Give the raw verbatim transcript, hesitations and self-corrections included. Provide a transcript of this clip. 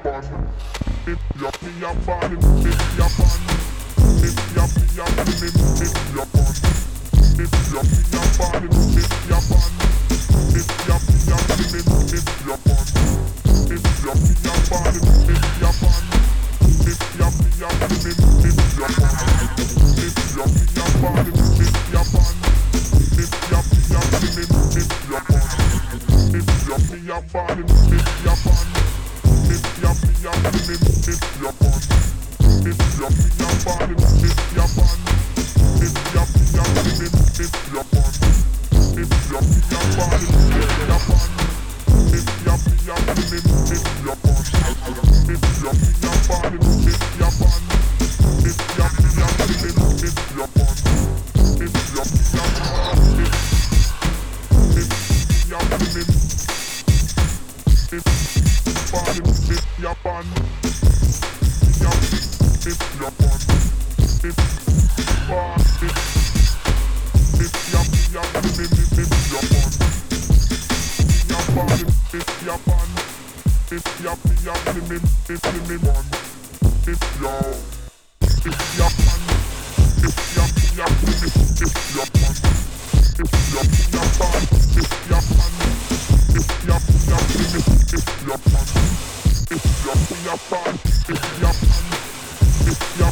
Japan. If ya me Japan, if Japan. If ya me Japan, if Japan. If ya me Japan, if Japan. If ya me Japan, if Japan. If ya me Japan, if Japan. If ya me Japan, if Japan. If ya me Japan, if Japan. If ya me Japan, if Japan. If ya me Japan, if Japan. If ya me Japan, if Japan. If ya me Japan, if Japan. If ya me Japan, if Japan. If ya me Japan, if Japan. If ya me Japan, if Japan. If ya me Japan, if Japan. If ya me Japan, if Japan. If ya me Japan, if Japan, if Japan, if Japan, if Japan, if Japan, if if Japan, Japan, if if Japan, Japan, if Japan, if Japan, Japan, if if Japan, if yo, if Japan, if Japan, Japan, if if Japan, if Japan, if Japan, if Japan, Japan, if if Japan, if Japan, Japan, if Japan, if